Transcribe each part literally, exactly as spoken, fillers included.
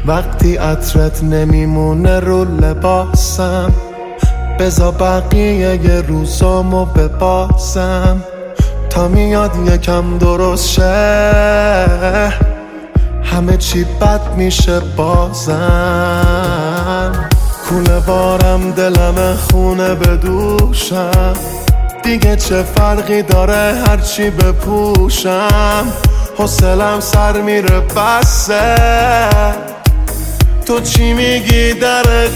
وقتی عطرت نمیمونه رو لباسم، بذار بقیه یه روزامو ببازم تا میاد یکم درست شه، همه چی بد میشه بازم. کونه بارم دلم خونه بدوشم، دیگه چه فرقی داره هرچی بپوشم، حوصلم سر میره بسه، تو چی میگی در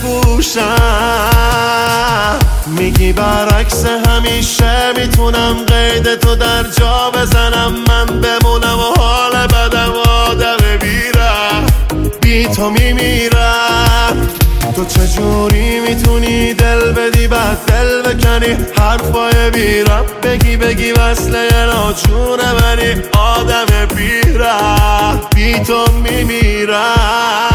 گوشم؟ میگی برعکس همیشه میتونم قید تو در جا بزنم، من بمونم و حال بدم آدم بیرم، بی تو میمیرم. تو چجوری میتونی دل بدی بعد دل بکنی، حرفای بیرم بگی بگی وصله یه ناچونه منی، آدم بیرم بی تو میمیرم.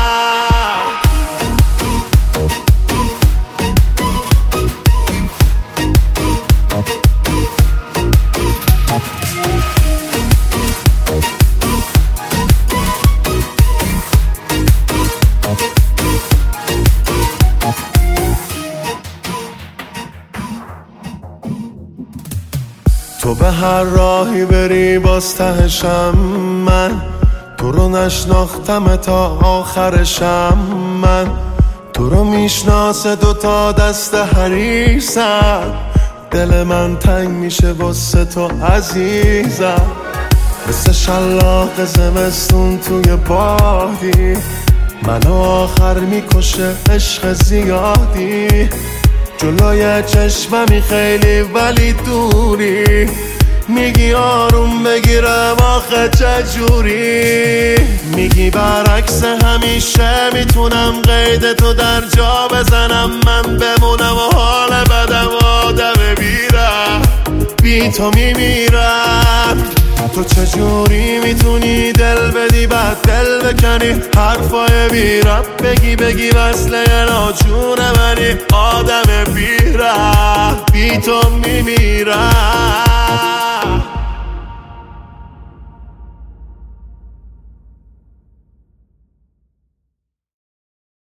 تو به هر راهی بری باز تهشم من، تو رو نشناختم تا آخرشم من، تو رو میشناسه دوتا دست حریصم، دل من تنگ میشه واسه تو عزیزم، مثل شلاق زمستون توی بادی، منو آخر میکشه عشق زیادی، جلوی چشممی خیلی ولی دوری، میگی آروم بگیرم آخه چجوری؟ میگی برعکس همیشه میتونم قید تو در جا بزنم، من بمونم و حال بدم آدم بیرم، بی تو میمیرم. تو چجوری میتونی دل بدی بعد دل بکنی، حرفای بیرم بگی بگی وصله یه ناچونه منی، آدم بیرم بی تو میمیرم.